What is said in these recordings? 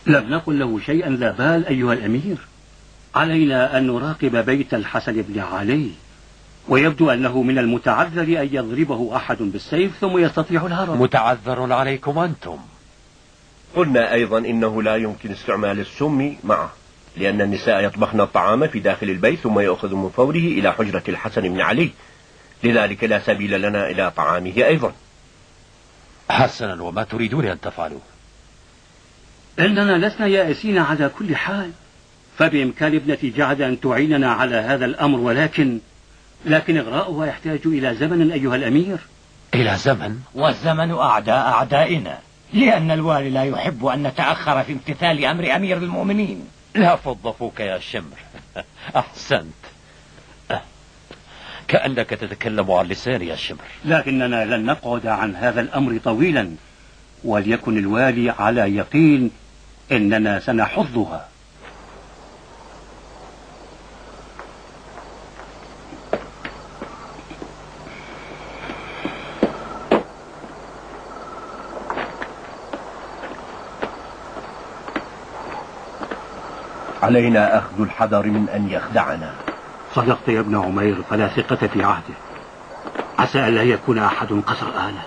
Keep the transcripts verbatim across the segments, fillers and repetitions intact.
لم نقل له شيئا لا بال أيها الأمير. علينا أن نراقب بيت الحسن بن علي، ويبدو أنه من المتعذر أن يضربه أحد بالسيف ثم يستطيع الهرب. متعذر عليكم أنتم. قلنا أيضا إنه لا يمكن استعمال السم معه، لأن النساء يطبخن الطعام في داخل البيت ثم يأخذ من فوره إلى حجرة الحسن بن علي، لذلك لا سبيل لنا إلى طعامه أيضا. حسنا، وما تريدون أن تفعلوا؟ إننا لسنا يائسين على كل حال، فبإمكان ابنتي جعد أن تعيننا على هذا الأمر، ولكن لكن إغراؤها يحتاج إلى زمن أيها الأمير. إلى زمن؟ والزمن أعداء أعدائنا، لأن الوالي لا يحب أن نتأخر في امتثال أمر أمير المؤمنين. لا فض فوك يا شمر. أحسنت، كأنك تتكلم عن لساني يا شمر. لكننا لن نقعد عن هذا الأمر طويلا، وليكن الوالي على يقين إننا سنحظها. علينا أخذ الحذر من أن يخدعنا. صدقت يا ابن عمير، فلا ثقة في عهده. عسى ألا يكون أحد قصر آله.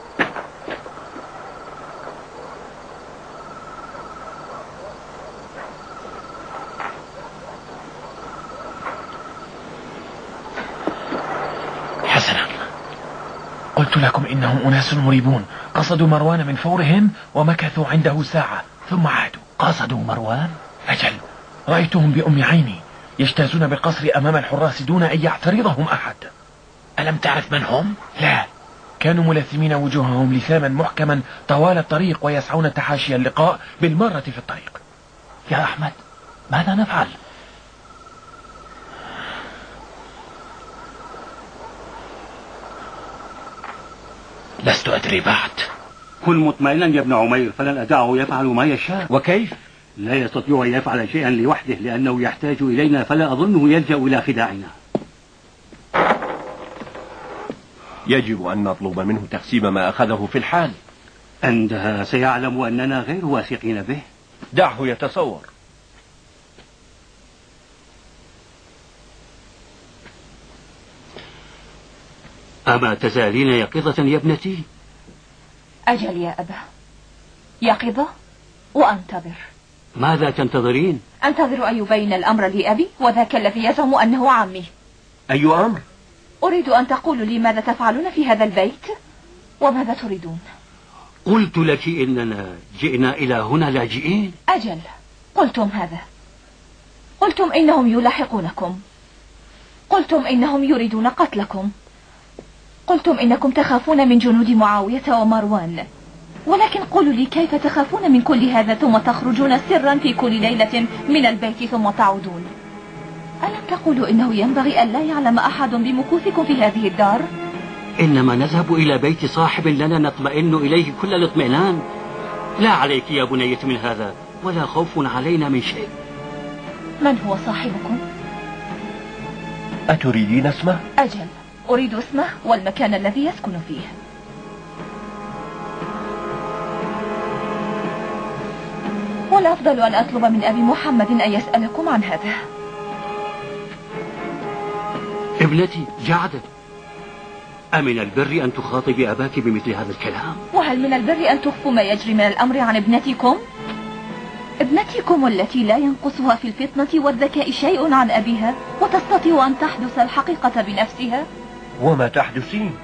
حسنا، قلت لكم إنهم أناس مريبون، قصدوا مروان من فورهم ومكثوا عنده ساعة ثم عادوا. قصدوا مروان؟ أجل، رأيتهم بأم عيني يجتازون بالقصر أمام الحراس دون أن يعترضهم أحد. ألم تعرف من هم؟ لا، كانوا ملثمين وجوههم لثاما محكما طوال الطريق ويسعون تحاشي اللقاء بالمرة في الطريق. يا أحمد، ماذا نفعل؟ لست أدري بعد. كن مطمئنا يا ابن عمير، فلن أدعه يفعل ما يشاء. وكيف؟ لا يستطيع أن يفعل شيئا لوحده، لأنه يحتاج إلينا، فلا أظنه يلجأ إلى خداعنا. يجب أن نطلب منه تقسيم ما أخذه في الحال. عندها سيعلم أننا غير واثقين به. دعه يتصور. أما تزالين يقظة يا ابنتي؟ أجل يا أبا، يقظة وأنتظر. ماذا تنتظرين؟ أنتظر أن يبين الأمر لأبي، وذاك الذي يزعم أنه عمي. أي أمر؟ أريد أن تقولوا لي ماذا تفعلون في هذا البيت وماذا تريدون. قلت لك إننا جئنا إلى هنا لاجئين. أجل، قلتم هذا. قلتم إنهم يلاحقونكم، قلتم إنهم يريدون قتلكم، قلتم إنكم تخافون من جنود معاوية ومروان. ولكن قولوا لي، كيف تخافون من كل هذا ثم تخرجون سرا في كل ليلة من البيت ثم تعودون؟ ألم تقولوا إنه ينبغي أن لا يعلم أحد بمكوثكم في هذه الدار؟ إنما نذهب إلى بيت صاحب لنا نطمئن إليه كل الاطمئنان. لا عليك يا بنية من هذا، ولا خوف علينا من شيء. من هو صاحبكم؟ أتريدين اسمه؟ أجل، أريد اسمه والمكان الذي يسكن فيه. والأفضل أن أطلب من أبي محمد أن يسألكم عن هذا. ابنتي جعدة، أمن البر أن تخاطبي أباك بمثل هذا الكلام؟ وهل من البر أن تخفوا ما يجري من الأمر عن ابنتكم؟ ابنتكم التي لا ينقصها في الفطنة والذكاء شيء عن أبيها، وتستطيع أن تحدث الحقيقة بنفسها. وما تحدثين؟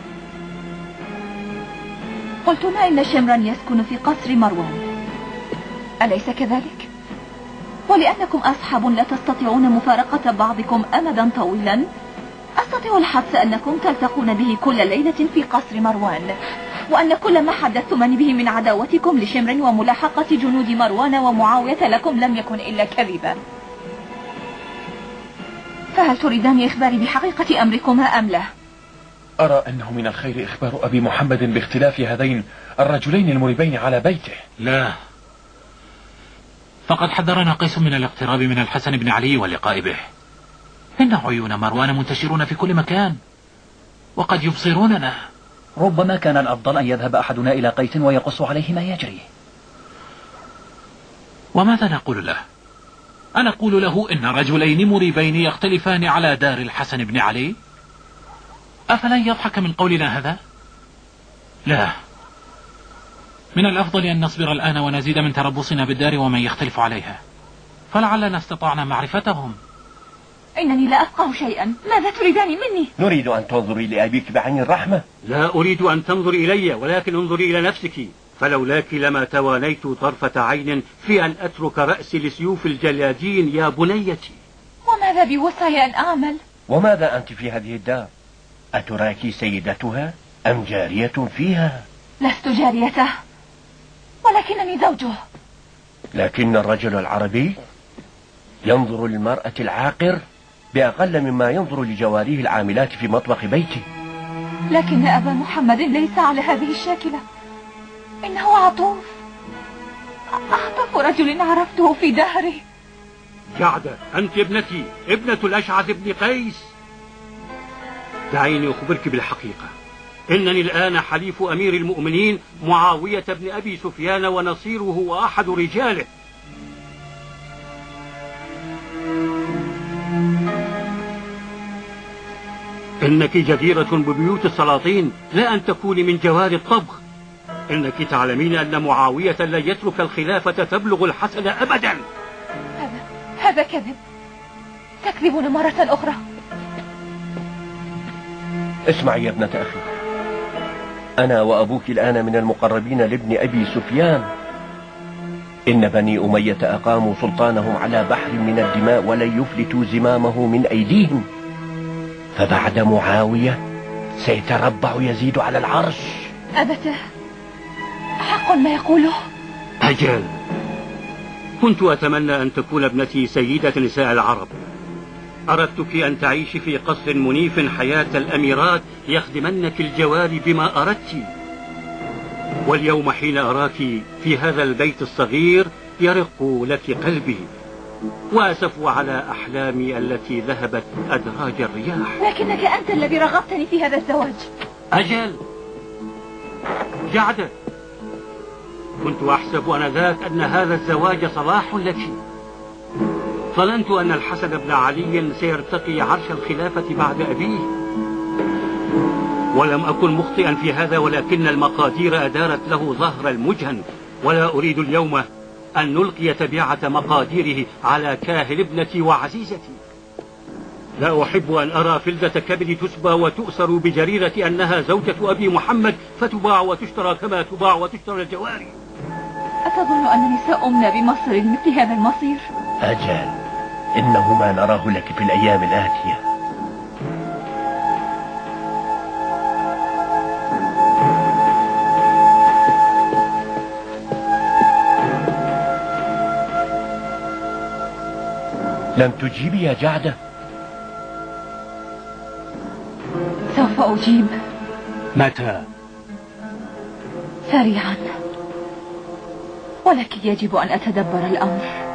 قلتما إن شمرا يسكن في قصر مروان، أليس كذلك؟ ولأنكم أصحاب لا تستطيعون مفارقة بعضكم أمدا طويلا، أستطيع الحدس أنكم تلتقون به كل ليلة في قصر مروان، وأن كل ما حدثتمني به من عداوتكم لشمر وملاحقة جنود مروان ومعاوية لكم لم يكن إلا كذبا. فهل تريدان إخباري بحقيقة أمركما أم لا؟ أرى أنه من الخير إخبار أبي محمد باختلاف هذين الرجلين المريبين على بيته. لا، فقد حذرنا قيس من الاقتراب من الحسن بن علي واللقاء به. إن عيون مروان منتشرون في كل مكان وقد يبصروننا. ربما كان الأفضل أن يذهب أحدنا إلى قيس ويقص عليه ما يجري. وماذا نقول له؟ أنقول له إن رجلين مريبين يختلفان على دار الحسن بن علي؟ أفلن يضحك من قولنا هذا؟ لا، من الأفضل أن نصبر الآن ونزيد من تربصنا بالدار ومن يختلف عليها، فلعلنا استطعنا معرفتهم. إنني لا أفقه شيئا، ماذا تريدان مني؟ نريد أن تنظري لأبيك بعين الرحمة. لا أريد أن تنظري إلي، ولكن انظري إلى نفسك، فلولاك لما توانيت طرفة عين في أن أترك رأسي لسيوف الجلادين يا بنيتي. وماذا بوصاي أن أعمل؟ وماذا أنت في هذه الدار؟ أتراك سيدتها أم جارية فيها؟ لست جاريته، ولكنني زوجه. لكن الرجل العربي ينظر للمرأة العاقر بأقل مما ينظر لجواريه العاملات في مطبخ بيته. لكن أبا محمد ليس على هذه الشاكلة، إنه عطوف، أعطف رجل عرفته في دهري. جعدة، أنت ابنتي، ابنة الأشعث بن قيس. دعيني أخبرك بالحقيقة، إنني الآن حليف أمير المؤمنين معاوية بن أبي سفيان ونصيره وأحد رجاله. إنك جديرة ببيوت السلاطين، لا أن تكوني من جوار الطبخ. إنك تعلمين أن معاوية لن يترك الخلافة تبلغ الحسن أبدا. هذا هذا كذب، تكذبون مرة أخرى. اسمعي يا ابنة أخي، أنا وأبوك الآن من المقربين لابن أبي سفيان. إن بني أمية أقاموا سلطانهم على بحر من الدماء ولن يفلتوا زمامه من أيديهم، فبعد معاوية سيتربع يزيد على العرش. أبته، حق ما يقوله؟ أجل، كنت أتمنى أن تكون ابنتي سيدة نساء العرب. أردتك أن تعيش في قصر منيف حياة الأميرات يخدمنك الجواري بما أردت. واليوم حين أراك في هذا البيت الصغير يرق لك قلبي، وأسف على أحلامي التي ذهبت أدراج الرياح. لكنك أنت الذي رغبتني في هذا الزواج. أجل جعدة، كنت أحسب أنذاك أن هذا الزواج صلاح لك. ظننت أن الحسن بن علي سيرتقي عرش الخلافة بعد أبيه، ولم أكن مخطئا في هذا، ولكن المقادير أدارت له ظهر المجهن، ولا أريد اليوم أن نلقي تبعة مقاديره على كاهل ابنتي وعزيزتي. لا أحب أن أرى فلذة كبدي تسبى وتؤسر بجريرة أنها زوجة أبي محمد فتباع وتشترى كما تباع وتشترى الجواري. أتظن أنني سأمنى بمصر مثل هذا المصير؟ أجل، إنه ما نراه لك في الأيام الآتية. لم تجيبي يا جعدة؟ سوف أجيب. متى؟ سريعا، ولكن يجب أن أتدبر الأمر.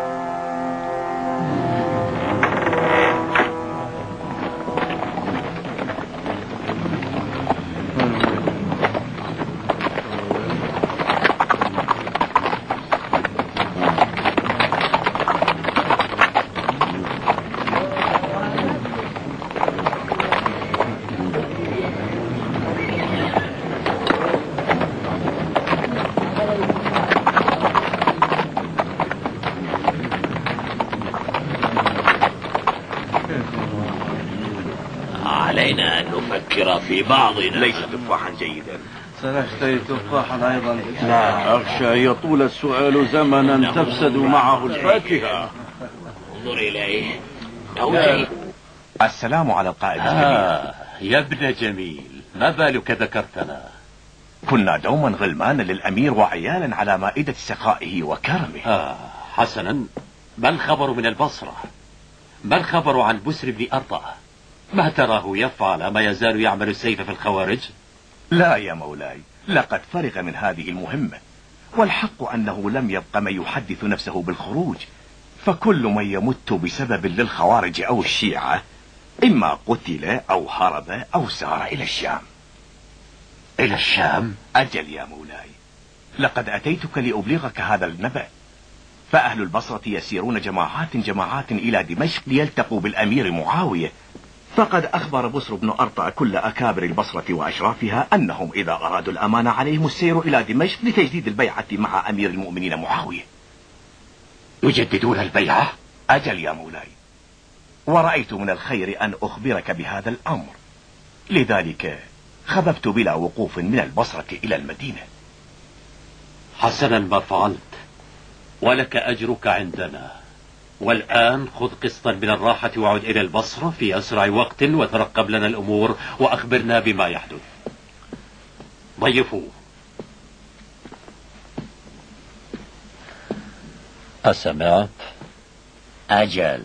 علينا أن نفكر في بعضنا. ليس تفاحا جيدا. سنشتري تفاحا أيضا. لا أخشى يطول السؤال زمنا تفسد معه الفاكهة. انظر إليه. توجي. السلام على القائد الكبير. آه يا ابن جميل، ما بالك ذكرتنا؟ كنا دوما غلمانا للأمير وعيالا على مائدة سخائه وكرمه. آه حسنا، ما الخبر من البصرة؟ ما الخبر عن بسر بن أرطأ؟ ما تراه يفعل؟ ما يزال يعمل السيف في الخوارج؟ لا يا مولاي، لقد فرغ من هذه المهمة، والحق أنه لم يبق من يحدث نفسه بالخروج، فكل من يمت بسبب للخوارج أو الشيعة إما قتل أو هرب أو سار إلى الشام. إلى الشام؟ أجل يا مولاي، لقد أتيتك لأبلغك هذا النبأ، فأهل البصرة يسيرون جماعات جماعات إلى دمشق ليلتقوا بالأمير معاوية. فقد أخبر بسر بن أرطع كل أكابر البصرة وأشرافها أنهم إذا أرادوا الأمان عليهم السير إلى دمشق لتجديد البيعة مع أمير المؤمنين معاوية. يجددون البيعة؟ أجل يا مولاي، ورأيت من الخير أن أخبرك بهذا الأمر، لذلك خببت بلا وقوف من البصرة إلى المدينة. حسنا ما فعلت، ولك أجرك عندنا. والآن خذ قسطا من الراحة وعد إلى البصرة في أسرع وقت، وترقب لنا الأمور وأخبرنا بما يحدث. ضيفوا. أسمعت؟ أجل.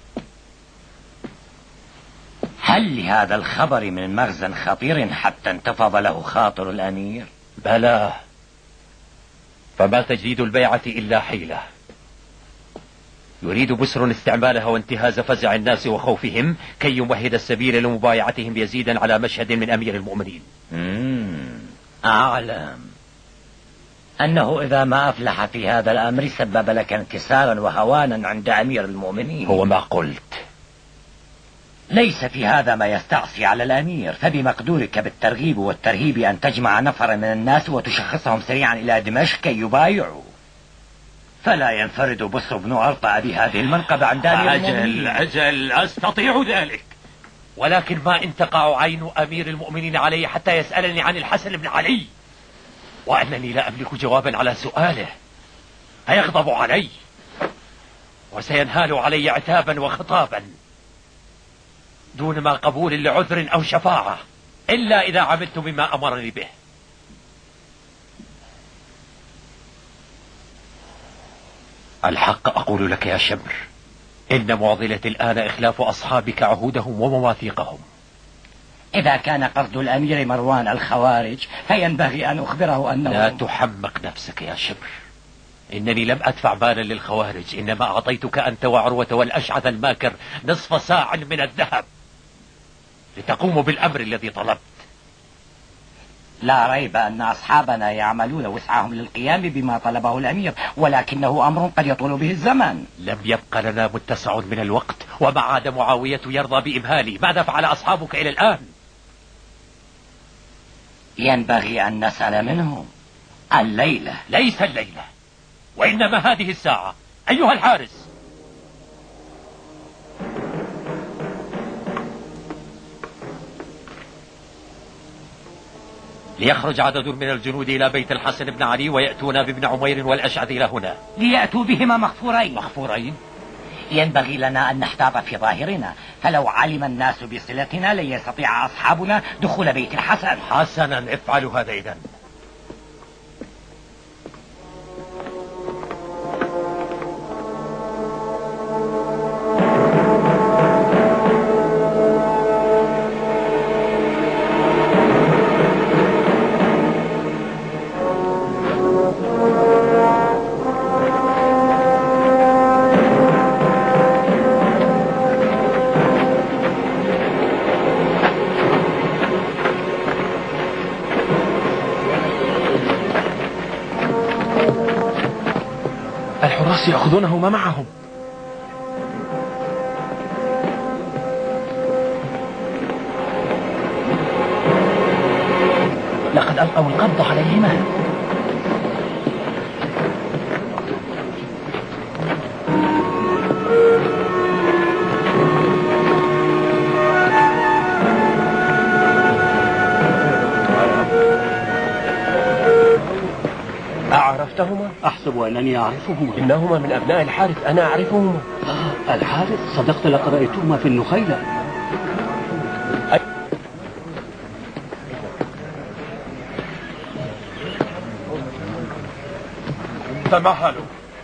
هل لهذا الخبر من مغزى خطير حتى انتفض له خاطر الأمير؟ بلى، فما تجديد البيعة إلا حيلة. يريد بسر استعمالها وانتهاز فزع الناس وخوفهم كي يمهد السبيل لمبايعتهم يزيدا على مشهد من أمير المؤمنين. مم. أعلم أنه إذا ما أفلح في هذا الأمر سبب لك انكسارا وهوانا عند أمير المؤمنين. هو ما قلت. ليس في هذا ما يستعصي على الأمير، فبمقدورك بالترغيب والترهيب أن تجمع نفرا من الناس وتشخصهم سريعا إلى دمشق كي يبايعوا. فلا ينفرد بسر بن أرطع بهذه المنقبة عند أمير المؤمنين. أجل أجل أستطيع ذلك، ولكن ما إن تقع عين أمير المؤمنين علي حتى يسألني عن الحسن بن علي، وأنني لا أملك جوابا على سؤاله، هيغضب علي وسينهال علي عتابا وخطابا دون ما قبول لعذر أو شفاعة، إلا إذا عملت بما أمرني به. الحق أقول لك يا شبر، إن معضلة الآن إخلاف أصحابك عهودهم ومواثيقهم. إذا كان قصد الأمير مروان الخوارج فينبغي أن أخبره أنه... لا تحمق نفسك يا شبر، إنني لم أدفع بالا للخوارج، إنما أعطيتك أنت وعروة والأشعث الماكر نصف ساع من الذهب لتقوموا بالأمر الذي طلبت. لا ريب أن أصحابنا يعملون وسعهم للقيام بما طلبه الأمير، ولكنه أمر قد يطول به الزمن. لم يبق لنا متسع من الوقت، وما عاد معاوية يرضى بإمهالي. ماذا فعل أصحابك إلى الآن؟ ينبغي أن نسأل منهم الليلة. ليس الليلة، وإنما هذه الساعة. أيها الحارس، ليخرج عدد من الجنود إلى بيت الحسن بن علي ويأتون بابن عمير والأشعث إلى هنا. ليأتوا بهما مغفورين. مغفورين؟ ينبغي لنا أن نحتاط في ظاهرنا، فلو علم الناس بصلتنا لن يستطيع أصحابنا دخول بيت الحسن. حسنا، افعلوا هذا إذن. الحراس يأخذونه ما معهم. لقد ألقوا القبض عليهما. أعرفتهما؟ أحسب أنني أعرفهما. إنهما من أبناء الحارث، أنا أعرفهما. آه الحارث، صدقت، لقد رأيتهما في النخيلة. تمهلوا.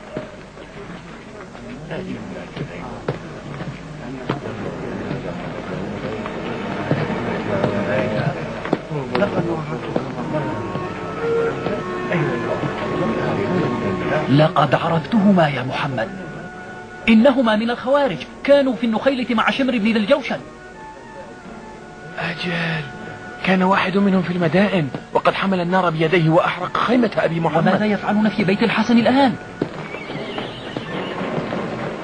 لقد عرفتهما يا محمد، إنهما من الخوارج، كانوا في النخيلة مع شمر بن ذي الجوشن. أجل، كان واحد منهم في المدائن وقد حمل النار بيديه وأحرق خيمة أبي محمد. وماذا يفعلون في بيت الحسن الآن؟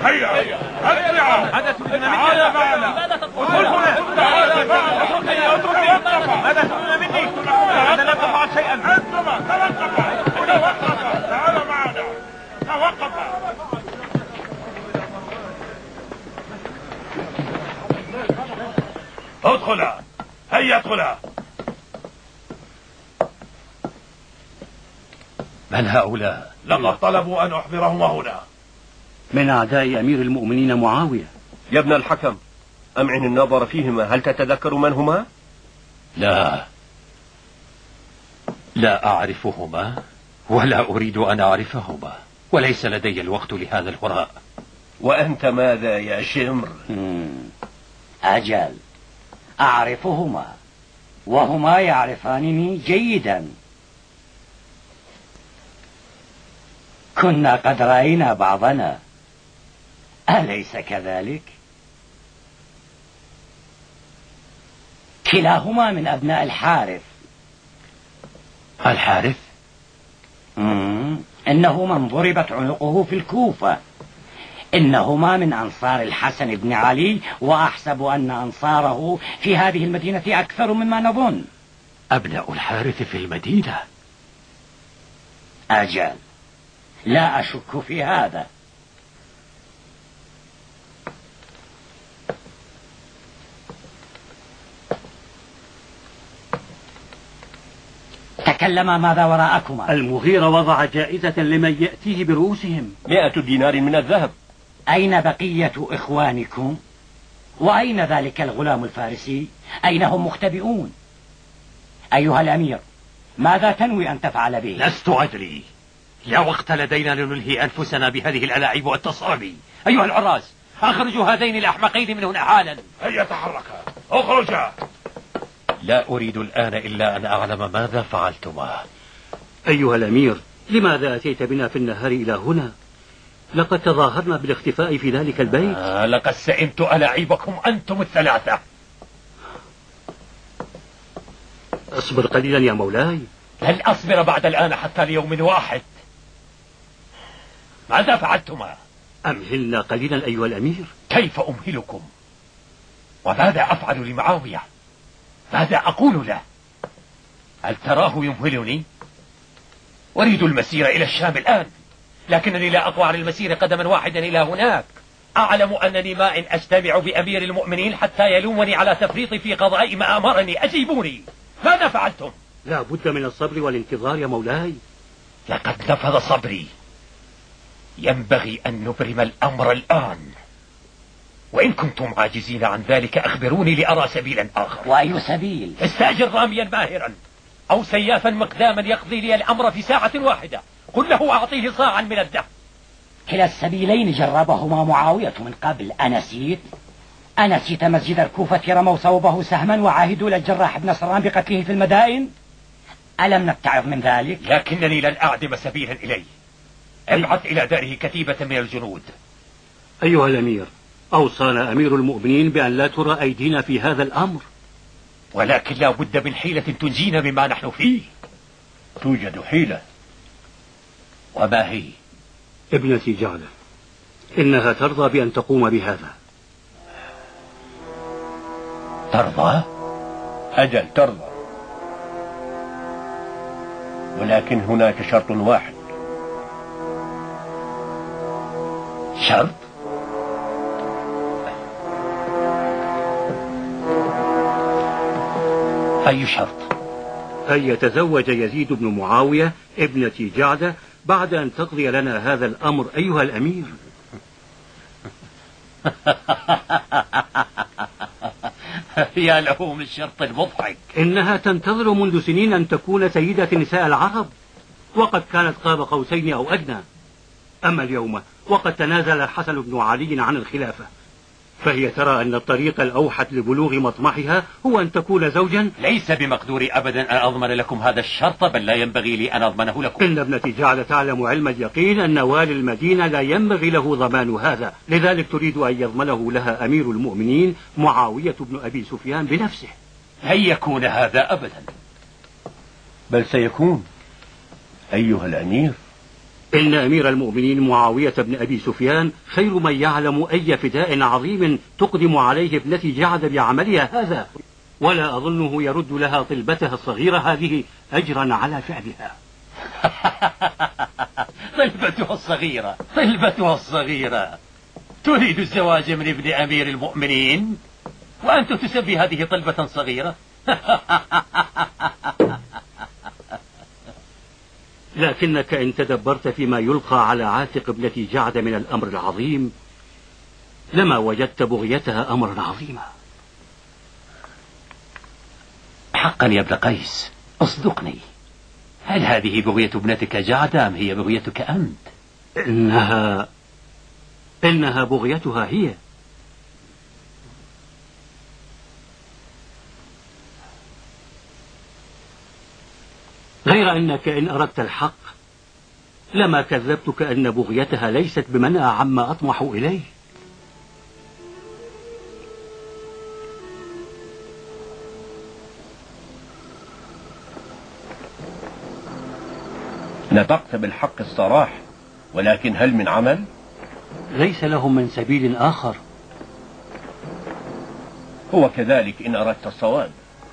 هيا أسرع. ماذا تريدون مني؟ تعال معنا. ماذا تقولون؟ تعال معنا. اتركني اتركني. ماذا تريدون مني؟ أنا لم أفعل شيئا. أنتما توقف توقف. تعال معنا. توقف. ادخلا. هيا ادخلا. من هؤلاء؟ لقد طلبوا أن أحضرهما هنا. من أعداء أمير المؤمنين معاوية. يا ابن الحكم، أمعن النظر فيهما. هل تتذكر من هما؟ لا، لا أعرفهما ولا أريد أن أعرفهما، وليس لدي الوقت لهذا الهراء. وأنت ماذا يا شمر؟ أجل، أعرفهما وهما يعرفانني جيدا. كنا قد رأينا بعضنا، أليس كذلك؟ كلاهما من أبناء الحارث. الحارث؟ مم. إنه من ضربت عنقه في الكوفة. إنهما من أنصار الحسن بن علي، وأحسب أن أنصاره في هذه المدينة أكثر مما نظن. أبناء الحارث في المدينة؟ أجل، لا أشك في هذا. تكلم. ماذا وراءكما؟ المغيرة وضع جائزة لمن يأتيه برؤوسهم. مئة دينار من الذهب. أين بقية إخوانكم؟ وأين ذلك الغلام الفارسي؟ أين هم مختبئون؟ أيها الأمير، ماذا تنوي أن تفعل به؟ لست أدري، لا وقت لدينا لنلهي أنفسنا بهذه الألاعيب والتصابي. أيها العراس، أخرجوا هذين الأحمقين من هنا حالا. هيا تحركا. اخرجا. لا أريد الآن إلا أن أعلم ماذا فعلتما. أيها الأمير، لماذا أتيت بنا في النهار إلى هنا؟ لقد تظاهرنا بالاختفاء في ذلك البيت. آه لقد سئمت ألاعيبكم أنتم الثلاثة. اصبر قليلا يا مولاي. لن أصبر بعد الآن حتى ليوم واحد. ماذا فعلتما؟ أمهلنا قليلا أيها الأمير. كيف أمهلكم؟ وماذا أفعل لمعاوية؟ ماذا أقول له؟ هل تراه يمهلني؟ أريد المسير إلى الشام الآن، لكنني لا أقوى عن المسير قدما واحدا إلى هناك. أعلم أنني ما إن أجتمع بأمير المؤمنين حتى يلومني على تفريطي في قضاء ما أمرني. أجيبوني، ماذا فعلتم؟ لا بد من الصبر والانتظار يا مولاي. لقد نفذ صبري. ينبغي أن نبرم الأمر الآن، وإن كنتم عاجزين عن ذلك أخبروني لأرى سبيلا آخر. وأي سبيل؟ استأجر راميا ماهرا أو سيافا مقداما يقضي لي الأمر في ساعة واحدة. قل له أعطيه صاعا من الذهب. كلا السبيلين جربهما معاوية من قبل. أنسيت؟ أنسيت مسجد الكوفة رموا صوبه سهما وعاهدوا للجراح بن سران بقتله في المدائن؟ ألم نتعظ من ذلك؟ لكنني لن أعدم سبيلا إليه. ابعث إلى داره كتيبة من الجنود. أيها الأمير، أوصانا أمير المؤمنين بأن لا ترى أيدينا في هذا الأمر. ولكن لا بد من حيلة تنجينا مما نحن فيه. توجد حيلة. وما هي؟ ابنتي جعلة، إنها ترضى بأن تقوم بهذا. ترضى؟ أجل ترضى، ولكن هناك شرط واحد. شرط؟ أي شرط؟ أن يتزوج يزيد بن معاوية ابنتي جعدة بعد أن تقضي لنا هذا الأمر أيها الأمير. يا له من شرط مضحك. إنها تنتظر منذ سنين أن تكون سيدة نساء العرب، وقد كانت قاب قوسين أو أدنى. أما اليوم وقد تنازل الحسن بن علي عن الخلافة، فهي ترى أن الطريق الأوحد لبلوغ مطمحها هو أن تكون زوجا. ليس بمقدوري أبدا أن أضمن لكم هذا الشرط، بل لا ينبغي لي أن أضمنه لكم. إن ابنتي جعل تعلم علم اليقين أن والي المدينة لا ينبغي له ضمان هذا، لذلك تريد أن يضمنه لها أمير المؤمنين معاوية بن أبي سفيان بنفسه. لن يكون هذا أبدا. بل سيكون أيها الأمير. إن أمير المؤمنين معاوية بن أبي سفيان خير من يعلم أي فداء عظيم تقدم عليه ابنتي جعد بعملها هذا، ولا أظنه يرد لها طلبتها الصغيرة هذه أجرا على فعلها. طلبتها الصغيرة طلبتها الصغيرة تريد الزواج من ابن أمير المؤمنين وأنت تسمي هذه طلبة صغيرة؟ لكنك إن تدبرت فيما يلقى على عاتق ابنتي جعد من الأمر العظيم لما وجدت بغيتها أمرا عظيما. حقا يا ابن قيس، اصدقني، هل هذه بغية ابنتك جعد أم هي بغيتك أنت؟ إنها إنها بغيتها هي. غير أنك إن أردت الحق لما كذبتك أن بغيتها ليست بمنأى عما أطمح إليه. نطقت بالحق الصراح، ولكن هل من عمل؟ ليس لهم من سبيل آخر. هو كذلك إن أردت الصواب.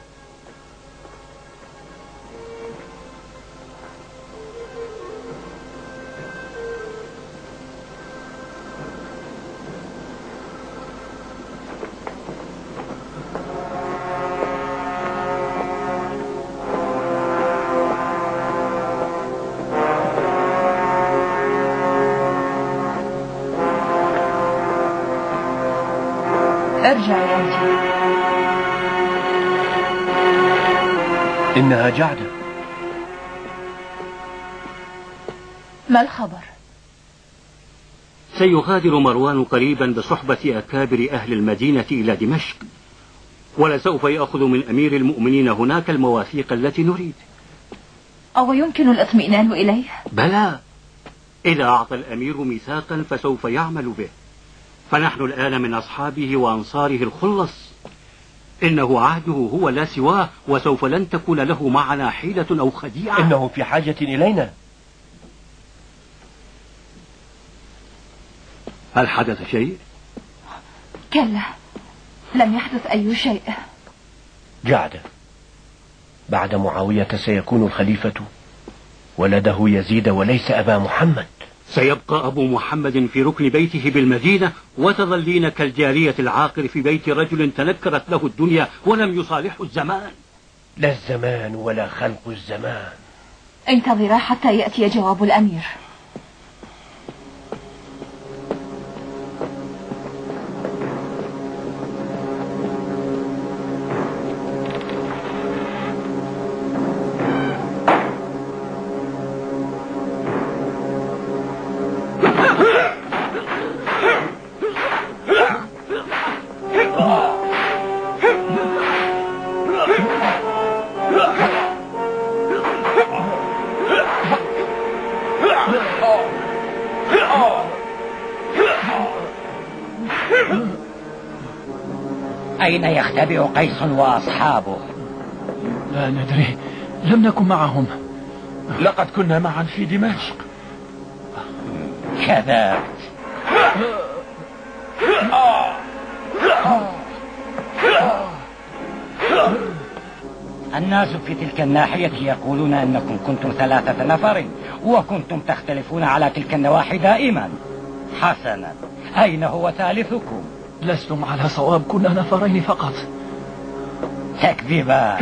ارجع يا أنت. إنها جعدة. ما الخبر؟ سيغادر مروان قريبا بصحبة أكابر أهل المدينة إلى دمشق، ولسوف يأخذ من أمير المؤمنين هناك المواثيق التي نريد. أو يمكن الاطمئنان إليه؟ بلى، إذا أعطى الأمير ميثاقا فسوف يعمل به، فنحن الآن من أصحابه وأنصاره الخلص. إنه عهده هو لا سواه، وسوف لن تكون له معنا حيلة أو خديعة. إنه في حاجة إلينا. هل حدث شيء؟ كلا، لم يحدث أي شيء. جعدة، بعد معاوية سيكون الخليفة ولده يزيد وليس أبا محمد. سيبقى أبو محمد في ركن بيته بالمدينة، وتظلين كالجارية العاقر في بيت رجل تنكرت له الدنيا ولم يصالحه الزمان. لا الزمان ولا خلق الزمان. انتظرا حتى يأتي جواب الأمير. أين يختبئ قيس وأصحابه؟ لا ندري، لم نكن معهم. لقد كنا معا في دمشق. كذبت. الناس في تلك الناحية يقولون أنكم كنتم ثلاثة نفر وكنتم تختلفون على تلك النواحي دائما. حسنا، أين هو ثالثكم؟ لستم على صواب، كنا نفرين فقط. تكذبا.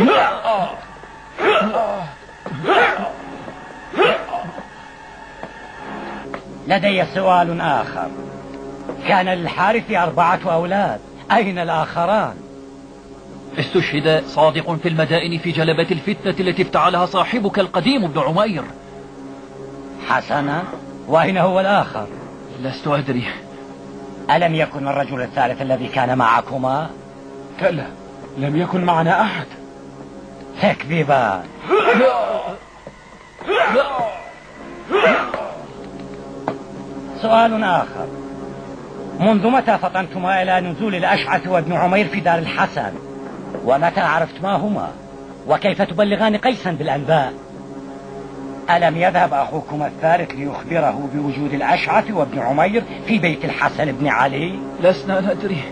لدي سؤال آخر. كان للحارث أربعة أولاد، أين الآخران؟ استشهد صادق في المدائن في جلبة الفتنة التي افتعلها صاحبك القديم ابن عمير. حسنا، وأين هو الآخر؟ لست أدري. ألم يكن الرجل الثالث الذي كان معكما؟ كلا، لم يكن معنا أحد. تكذبان. سؤال آخر. منذ متى فطنتما إلى نزول الأشعث وابن عمير في دار الحسن؟ ومتى عرفتما هما؟ وكيف تبلغان قيسا بالأنباء؟ ألم يذهب أخوكم الثالث ليخبره بوجود الأشعث وابن عمير في بيت الحسن بن علي؟ لسنا ندري.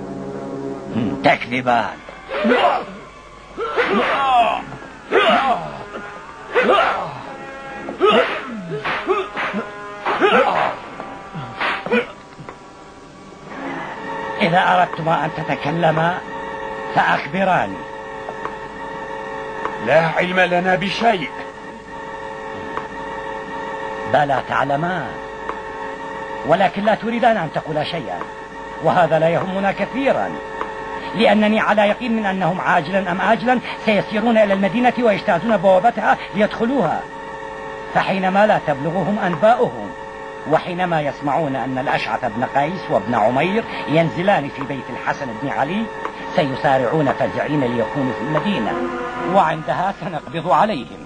تكذبان. إذا أردتما أن تتكلما فأخبراني. لا علم لنا بشيء. بلى تعلمان، ولكن لا تريدان أن تقولا شيئا، وهذا لا يهمنا كثيرا، لأنني على يقين من أنهم عاجلا أم آجلا سيسيرون إلى المدينة ويجتازون بوابتها ليدخلوها، فحينما لا تبلغهم أنباؤهم وحينما يسمعون أن الأشعث بن قيس وابن عمير ينزلان في بيت الحسن بن علي سيسارعون فزعين ليكونوا في المدينة، وعندها سنقبض عليهم.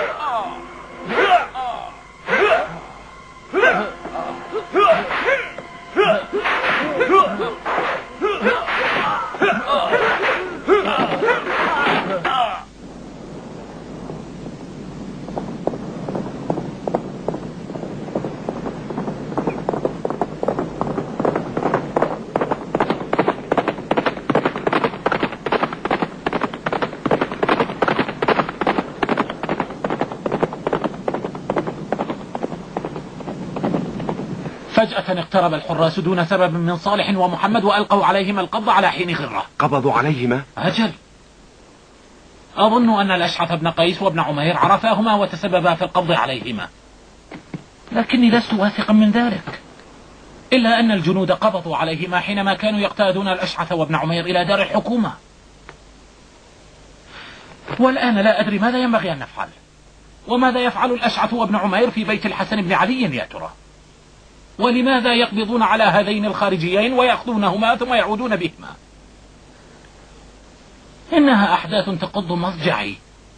فجأة اقترب الحراس دون سبب من صالح ومحمد وألقوا عليهما القبض على حين غرة. قبضوا عليهما؟ أجل. أظن أن الأشعث بن قيس وابن عمير عرفاهما وتسببا في القبض عليهما، لكني لست واثقا من ذلك، إلا أن الجنود قبضوا عليهما حينما كانوا يقتادون الأشعث وابن عمير إلى دار الحكومة. والآن لا أدري ماذا ينبغي أن نفعل، وماذا يفعل الأشعث وابن عمير في بيت الحسن بن علي يا ترى؟ ولماذا يقبضون على هذين الخارجيين ويأخذونهما ثم يعودون بهما؟ إنها أحداث تقض مضجعي.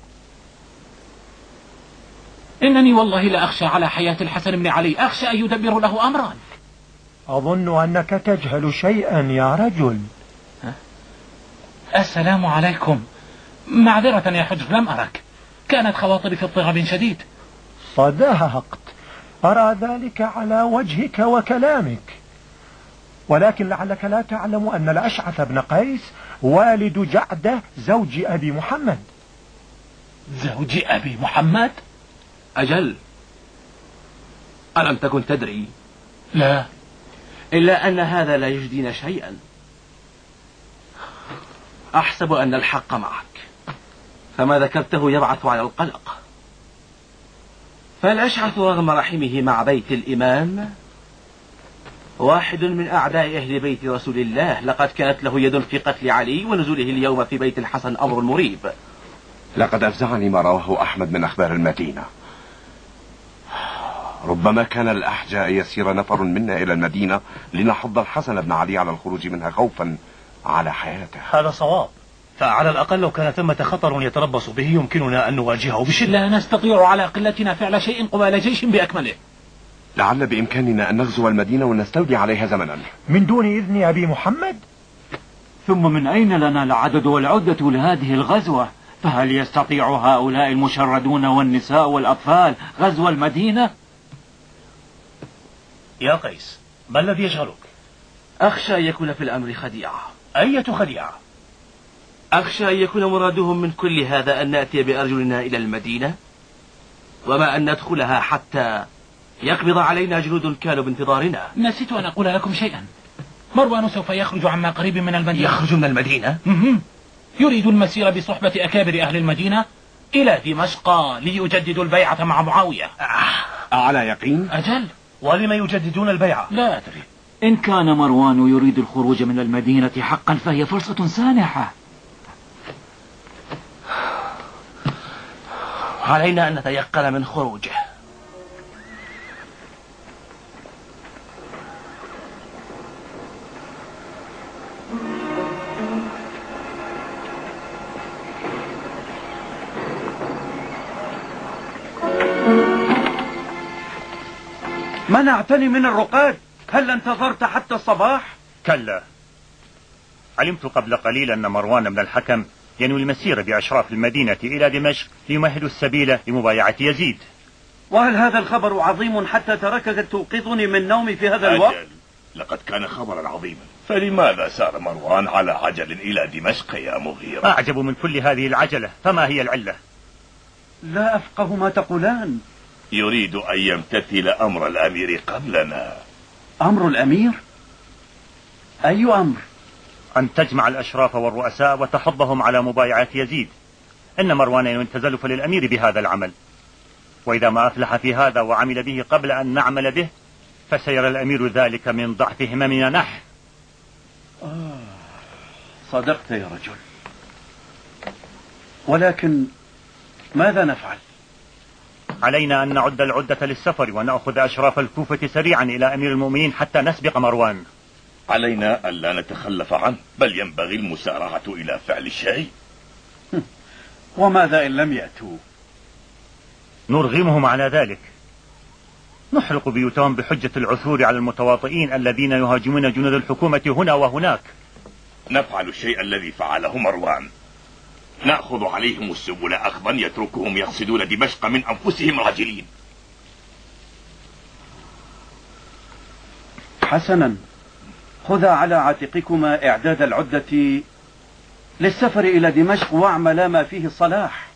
إنني والله لا أخشى على حياة الحسن بن علي، أخشى أن يدبر له أمرا. أظن أنك تجهل شيئا يا رجل. السلام عليكم. معذرة يا حجر، لم أرك، كانت خواطري في اضطراب شديد. صدقت، أرى ذلك على وجهك وكلامك، ولكن لعلك لا تعلم أن الأشعث بن قيس والد جعدة زوج أبي محمد. زوج أبي محمد؟ أجل. ألم تكن تدري؟ لا. إلا أن هذا لا يجدينا شيئا. أحسب أن الحق معك، فما ذكرته يبعث على القلق. فالأشعث رغم رحمه مع بيت الإمام واحد من أعداء أهل بيت رسول الله، لقد كانت له يد في قتل علي ونزوله اليوم في بيت الحسن أمر مريب. لقد أفزعني ما رواه أحمد من أخبار المدينة. ربما كان الأحجى يسير نفر منا إلى المدينة لنحض الحسن بن علي على الخروج منها خوفا على حياته. هذا صواب، فعلى الأقل لو كان ثمة خطر يتربص به يمكننا أن نواجهه بشدة. لا نستطيع على قلتنا فعل شيء قبال جيش بأكمله. لعل بإمكاننا أن نغزو المدينة ونستولي عليها زمنا من دون إذن أبي محمد. ثم من أين لنا العدد والعدة لهذه الغزوة؟ فهل يستطيع هؤلاء المشردون والنساء والأطفال غزو المدينة؟ يا قيس، ما الذي يشغلك؟ أخشى أن يكون في الأمر خديعة. أية خديعة؟ أخشى أن يكون مرادهم من كل هذا أن نأتي بأرجلنا إلى المدينة، وما أن ندخلها حتى يقبض علينا جنود كانوا بانتظارنا. نسيت أن أقول لكم شيئا. مروان سوف يخرج عما قريب من المدينة. يخرج من المدينة؟ مهم. يريد المسير بصحبة أكابر أهل المدينة إلى دمشق ليجددوا البيعة مع معاوية. آه. على يقين؟ أجل. ولما يجددون البيعة؟ لا أدري. إن كان مروان يريد الخروج من المدينة حقا فهي فرصة سانحة. علينا أن نتيقن من خروجه. منعتني من الرقاد، هل انتظرت حتى الصباح؟ كلا، علمت قبل قليل أن مروان بن الحكم ينوي المسير بأشراف المدينة إلى دمشق ليمهدوا السبيل لمبايعة يزيد. وهل هذا الخبر عظيم حتى تركك توقظني من نومي في هذا الوقت؟ أجل. لقد كان خبرا عظيما، فلماذا سار مروان على عجل إلى دمشق يا مغيرة؟ أعجب من كل هذه العجلة، فما هي العلة؟ لا أفقه ما تقولان. يريد أن يمتثل أمر الأمير قبلنا. أمر الأمير؟ أي أمر؟ أن تجمع الأشراف والرؤساء وتحضهم على مبايعة يزيد. إن مروان ينتزل فللأمير بهذا العمل، وإذا ما أفلح في هذا وعمل به قبل أن نعمل به فسيرى الأمير ذلك من ضعف هممنا نحن. آه صدقت يا رجل، ولكن ماذا نفعل؟ علينا أن نعد العدة للسفر ونأخذ أشراف الكوفة سريعا إلى أمير المؤمنين حتى نسبق مروان. علينا ألا نتخلف عنه، بل ينبغي المسارعة إلى فعل شيء. وماذا إن لم يأتوا؟ نرغمهم على ذلك، نحرق بيوتهم بحجة العثور على المتواطئين الذين يهاجمون جنود الحكومة هنا وهناك. نفعل الشيء الذي فعله مروان، نأخذ عليهم السبل أخذا يتركهم يقصدون دمشق من أنفسهم راجلين. حسنا، خذا على عاتقكما إعداد العدة للسفر إلى دمشق واعملا ما فيه الصلاح.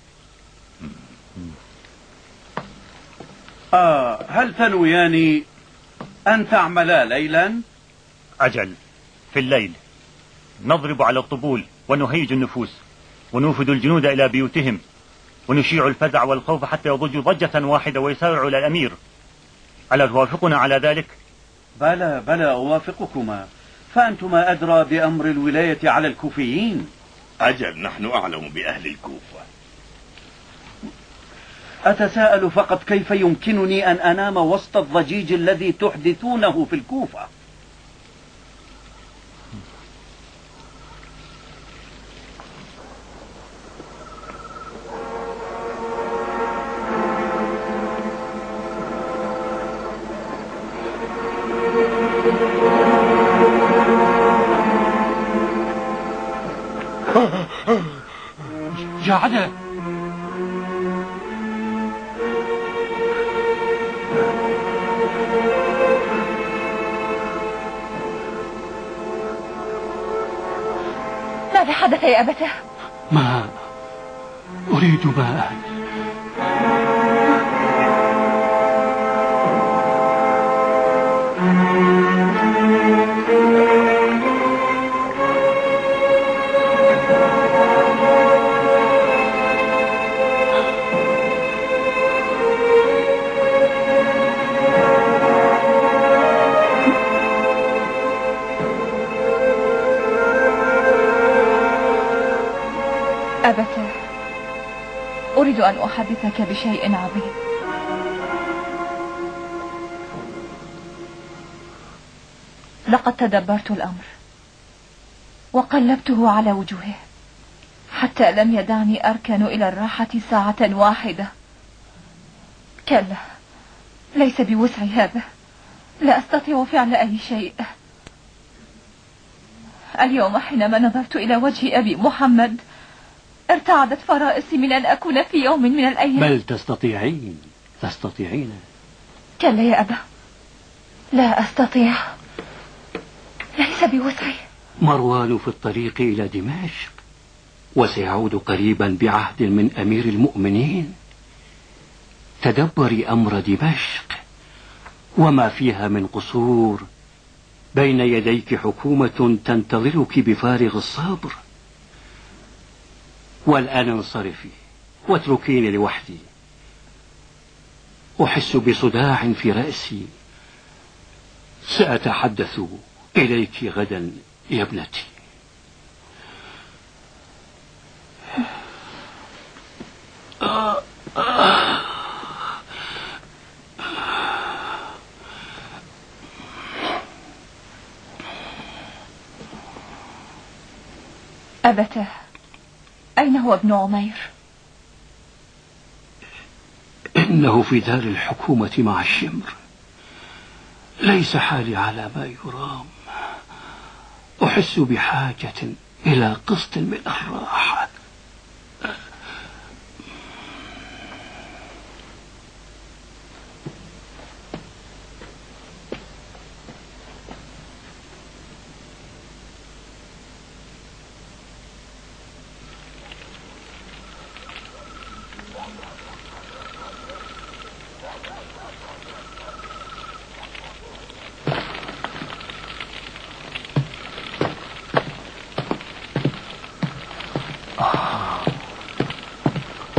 آه هل تنويان أن تعملا ليلا؟ أجل، في الليل نضرب على الطبول ونهيج النفوس ونوفد الجنود إلى بيوتهم ونشيع الفزع والخوف حتى يضجوا ضجة واحدة ويسارعوا إلى الأمير. ألا توافقنا على ذلك؟ بلى بلى أوافقكما، فأنتما أدرى بأمر الولاية على الكوفيين. أجل، نحن أعلم بأهل الكوفة. أتساءل فقط كيف يمكنني أن أنام وسط الضجيج الذي تحدثونه في الكوفة. يا عدا، ماذا حدث يا أبتاه؟ ما أريد ماء. أبتاه، أريد أن أحدثك بشيء عظيم. لقد تدبرت الأمر وقلبته على وجوهه حتى لم يدعني أركن إلى الراحة ساعة واحدة. كلا، ليس بوسعي هذا، لا أستطيع فعل أي شيء. اليوم حينما نظرت إلى وجه أبي محمد ارتعدت فرائصي من أن أكون في يوم من الأيام. بل تستطيعين تستطيعين. كلا يا أبا، لا أستطيع، ليس بوسعي. مروان في الطريق إلى دمشق، وسيعود قريبا بعهد من أمير المؤمنين. تدبري أمر دمشق وما فيها من قصور. بين يديك حكومة تنتظرك بفارغ الصبر. والآن انصرفي واتركيني لوحدي. أحس بصداع في رأسي. سأتحدث إليك غدا يا ابنتي. أبتاه، أين هو ابن عمير؟ إنه في دار الحكومة مع الشمر. ليس حالي على ما يرام. أحس بحاجة إلى قسط من الراحة.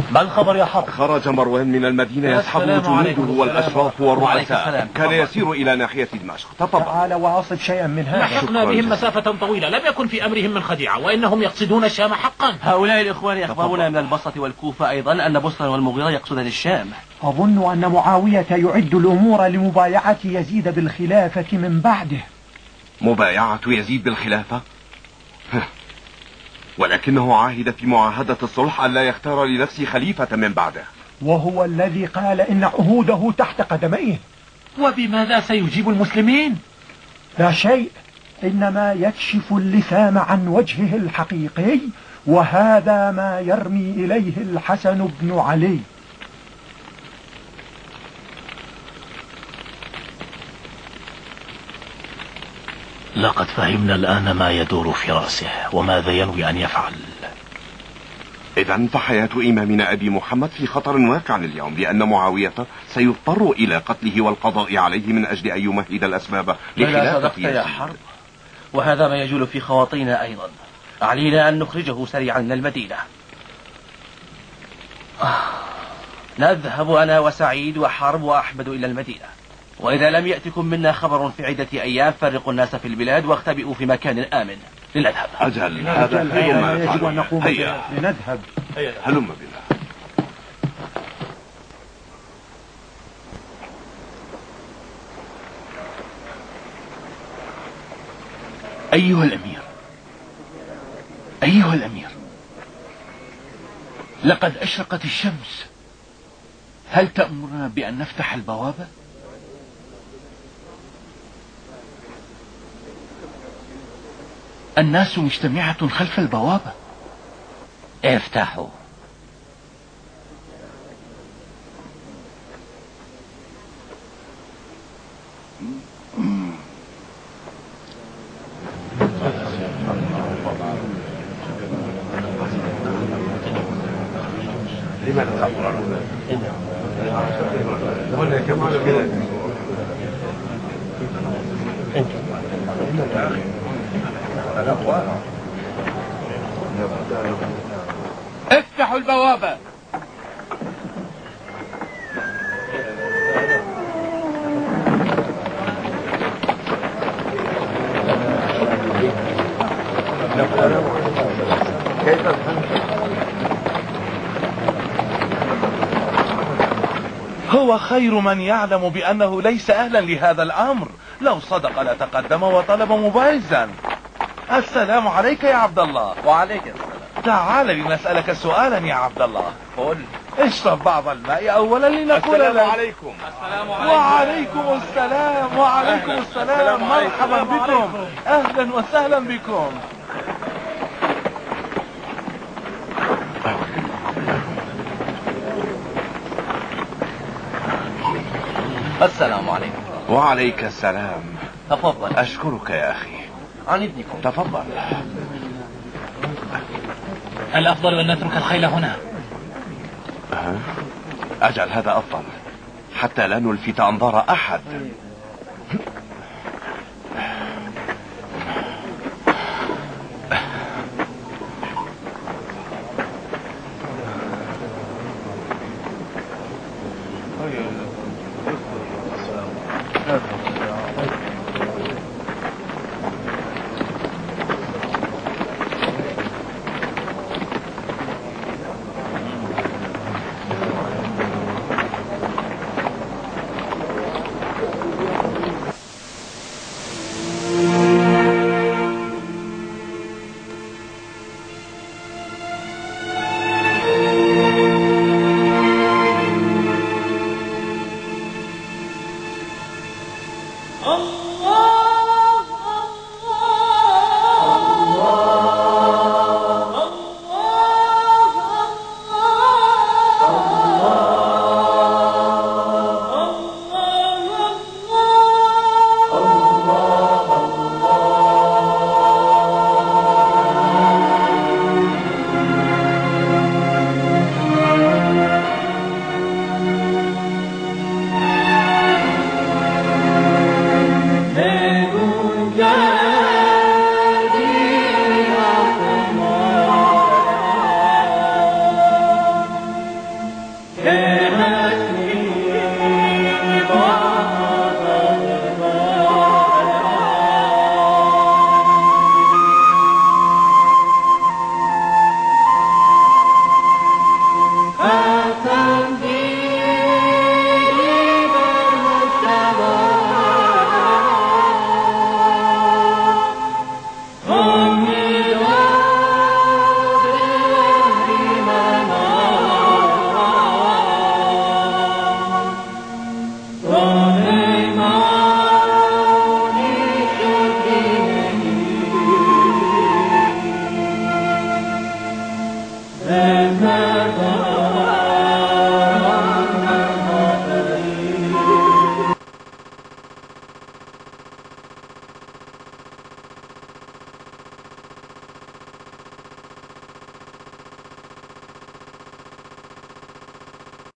ما الخبر يا حرب؟ خرج مروان من المدينة يصحبه جنوده والأشراف والرؤساء. كان يسير إلى ناحية دمشق. تفضل. تعال وأصب شيئا من هذا. لحقنا بهم مسافة طويلة، لم يكن في أمرهم من خديعة، وإنهم يقصدون الشام حقا. هؤلاء الإخوان أخبرونا من البصرة والكوفة أيضا أن بصرا والمغيرة يقصدان الشام. أظن أن معاوية يعد الأمور لمبايعة يزيد بالخلافة من بعده. مبايعة يزيد بالخلافة؟ ولكنه عاهد في معاهدة الصلح أن لا يختار لنفسه خليفة من بعده، وهو الذي قال إن عهوده تحت قدميه. وبماذا سيجيب المسلمين؟ لا شيء، إنما يكشف اللثام عن وجهه الحقيقي، وهذا ما يرمي إليه الحسن بن علي. لقد فهمنا الآن ما يدور في رأسه وماذا ينوي أن يفعل. إذن فحياة إمامنا أبي محمد في خطر واقع اليوم، لأن معاوية سيضطر إلى قتله والقضاء عليه من أجل أن يمهد الأسباب لخلافة يزيد. يا حرب، وهذا ما يجول في خواطرنا أيضا. علينا أن نخرجه سريعا من المدينة. آه. نذهب أنا وسعيد وحرب وأحمد إلى المدينة، وإذا لم يأتكم منا خبر في عدة أيام فرقوا الناس في البلاد واختبئوا في مكان آمن. لنذهب. أجل، هذا خير ما يجب أن نقوم به. لنذهب. هلم بنا. أيها الأمير، أيها الأمير، لقد أشرقت الشمس. هل تأمرنا بأن نفتح البوابة؟ الناس مجتمعة خلف البوابة. افتحوا. افتحوا البوابة. هو خير من يعلم بأنه ليس أهلا لهذا الأمر. لو صدق لتقدم وطلب مبارزا. السلام عليك يا عبد الله. وعليك السلام. تعال لنسألك سؤالا يا عبد الله. قل. اشرب بعض الماء أولا لنقول السلام لك. عليكم. السلام عليكم. وعليكم السلام. وعليكم السلام. مرحبا بكم. أهلا وسهلا بكم. السلام عليكم. وعليك السلام. تفضل. أشكرك يا أخي. عن إذنكم. تفضل. الأفضل أن نترك الخيل هنا. أه. أجل، هذا أفضل حتى لا نلفت أنظار أحد.